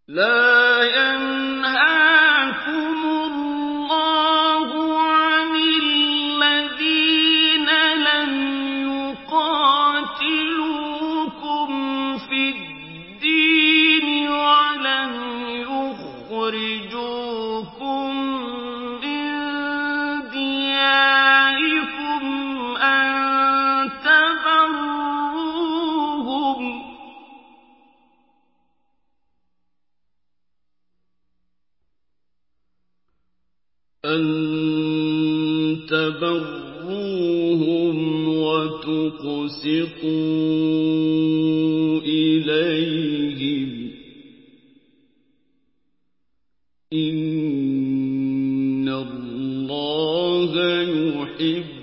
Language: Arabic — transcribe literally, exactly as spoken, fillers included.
لا ينهاكم الله عن الذين لم يقاتلوكم في الدين ولم يخرجوكم من دياركم أن تبروهم أن تبروهم وتقسطوا إليهم إن الله يحب